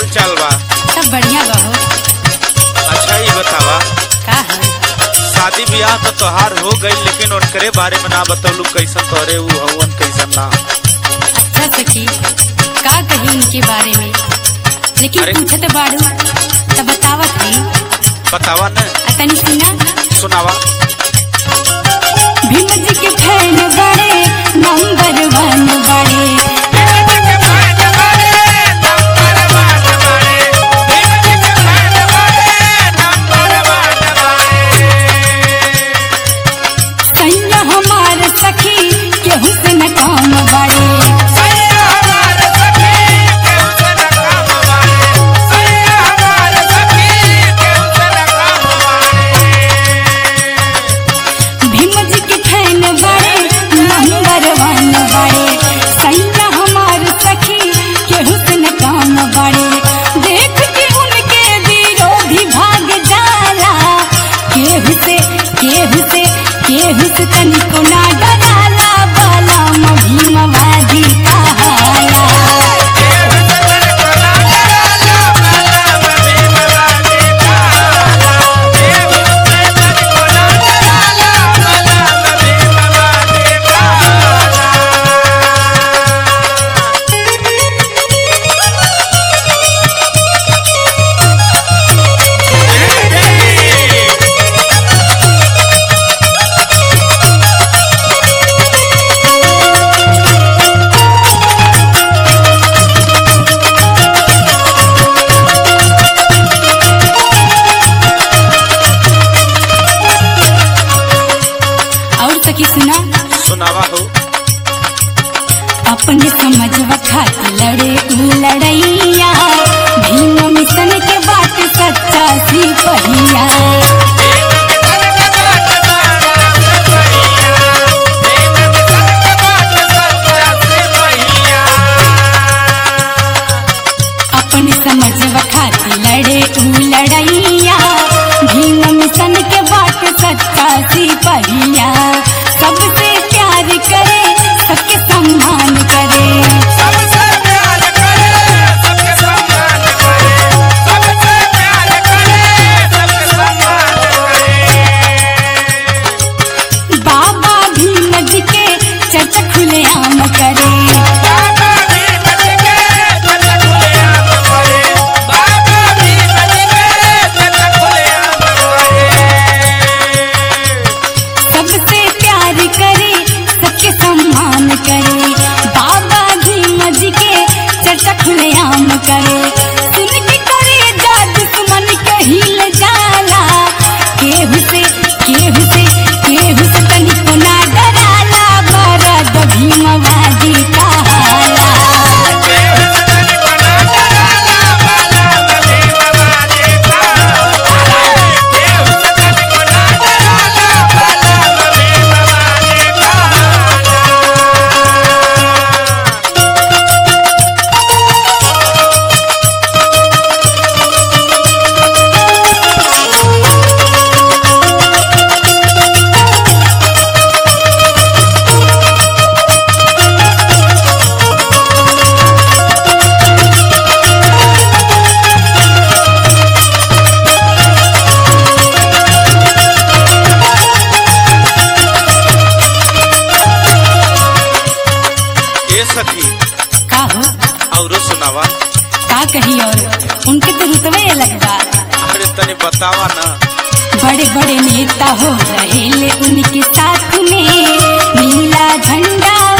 चाल बा? सब बढ़िया बा हो। अच्छा ये बतावा, का है? शादी ब्याह तो तोहार हो गई, लेकिन उनकरे बारे में ना बतौलू, कैसन तोरे ऊ हवन कैसन ना। अच्छा सखी, का कही उनके बारे में, लेकिन पूछत बाड़ू तब बतावत है। बतावा न। तनी सुना। सुनावा। भीम जी के फैन बड़े, नंबर 1 बड़े। सैया हमार सखी केहू से न काम बड़े। तनिको ना डराला बाला भीमवादी कहाला। सुनावा हो। अपने समझ खातिर लड़े लड़ैया, भीम मिशन के बात सच्चा सिपहिया। अपने समझ खातिर लड़े लड़ैया, भीम मिशन के बात सच्चा सिपहिया। सबसे प्यार करे, सबके सम्मान करे। सबसे प्यार करे, सबके सम्मान करे। सबसे प्यार करे, सबके सम्मान करे। बाबा भीम जी के चर्चा खुलेआम करे। बाबा भीम जी के चर्चा खुलेआम करे। बाबा भीम जी के चर्चा खुलेआम करे। सबसे प्यार करे, सबके सम्मान करे। बाबा भीम जी के चर्चा खुलेआम करे। सुन के करे जा दुश्मन के हिल जाला। केहू से तनिको ना डराला, बरद भीमवादी कहाला। का हो? और सुनावा। का कही और उनके तो रुतबे अलग बा। अरे तने बतावा ना। बड़े बड़े नेता हो रहेले उनके साथ में, नीला झंडा